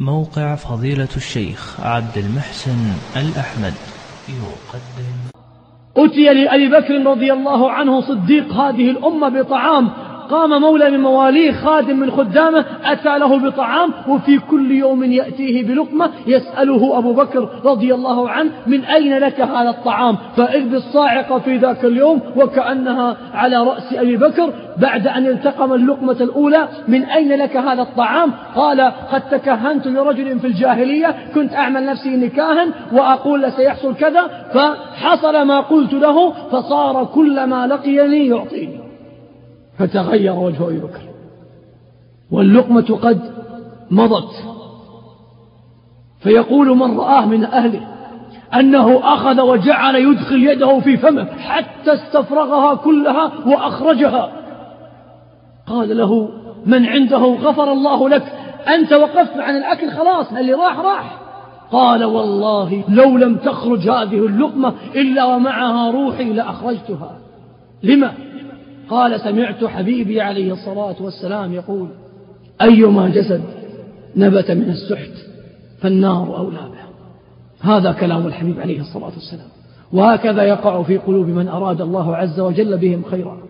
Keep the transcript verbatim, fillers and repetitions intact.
موقع فضيلة الشيخ عبد المحسن الأحمد يقدم. أتي لأبي بكر رضي الله عنه صديق هذه الأمة بطعام، قام مولى من مواليه خادم من خدامه أتى له بطعام، وفي كل يوم يأتيه بلقمة يسأله أبو بكر رضي الله عنه من أين لك هذا الطعام؟ فإذ بالصاعقة في ذاك اليوم وكأنها على رأس أبي بكر بعد أن التقم اللقمة الأولى. من أين لك هذا الطعام؟ قال قد تكهنت لرجل في الجاهلية، كنت أعمل نفسي إني كاهن وأقول سيحصل كذا، فحصل ما قلت له فصار كل ما لقيني يعطيني. فتغير وجه أبي بكر واللقمة قد مضت، فيقول من رآه من أهله أنه أخذ وجعل يدخل يده في فمه حتى استفرغها كلها وأخرجها. قال له من عنده غفر الله لك، أنت وقفت عن الأكل خلاص، اللي راح راح. قال والله لو لم تخرج هذه اللقمة إلا ومعها روحي لأخرجتها. لما؟ قال سمعت حبيبي عليه الصلاة والسلام يقول أيما جسد نبت من السحت فالنار أولى به. هذا كلام الحبيب عليه الصلاة والسلام، وهكذا يقع في قلوب من أراد الله عز وجل بهم خيرا.